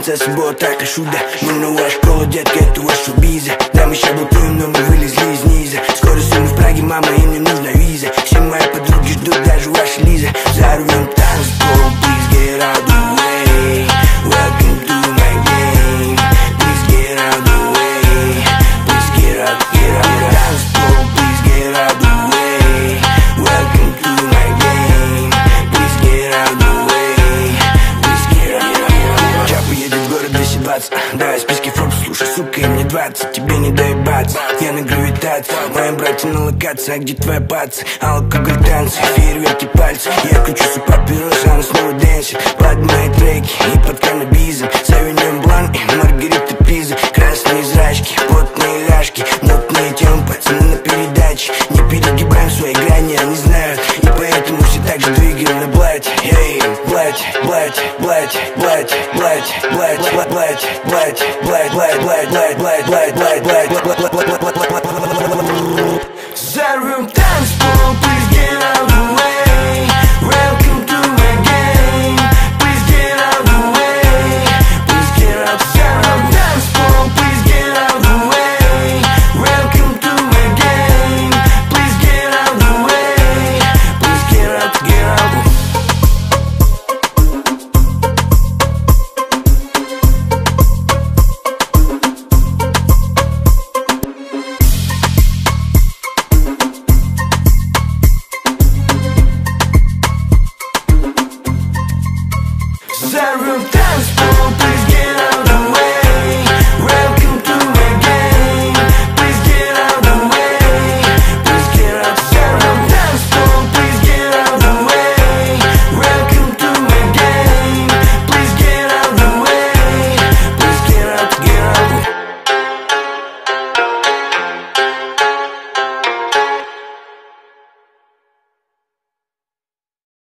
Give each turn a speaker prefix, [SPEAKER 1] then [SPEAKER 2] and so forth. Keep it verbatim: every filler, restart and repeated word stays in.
[SPEAKER 1] принцесса была так и шуда. Мы новая школа, детка, это ваша виза. Да, мы ща блатуем, но мы вылезли из низа. Скоро сыну в Праге, мама, им не нужна виза. Все мои подруги ждут, даже ваша Лиза. За рулем танцпол, please get out the way. Welcome to my game. Please get out the way. Please get out, get out. Танцпол, please get out the way. Welcome to my game. Please get out the way. Please get out, get out. Чапа едет в город двести двадцать. Давай списки Forbes, слушай, сука, и мне двадцать. Тебе не доебаться, я на гравитации. Мои братья на локации, а где твоя паца? Алкоголь, танцы, фейерверки, пальцы. Я кручу su папирос, она снова дэнсит под мои треки и под каннабизом. Савиньон Блан и Маргарита Пиза. Красные зрачки, потные ляжки, мутные темы, пацаны на передаче. Не перегибаем свои грани, они знают, и поэтому все так же двигаем на блате. Эй, блате, блате, блате, блате, блате, блате, блате, блате, блате, блате, блате, блате, блате, блате, блате, блате. Взорвем танцпол, please get out the way. Welcome to my game. Please get out the way. Please get out. Взорвем танцпол, please get out the way. Welcome to my game. Please get out the way. Please get out, get out. Взорвем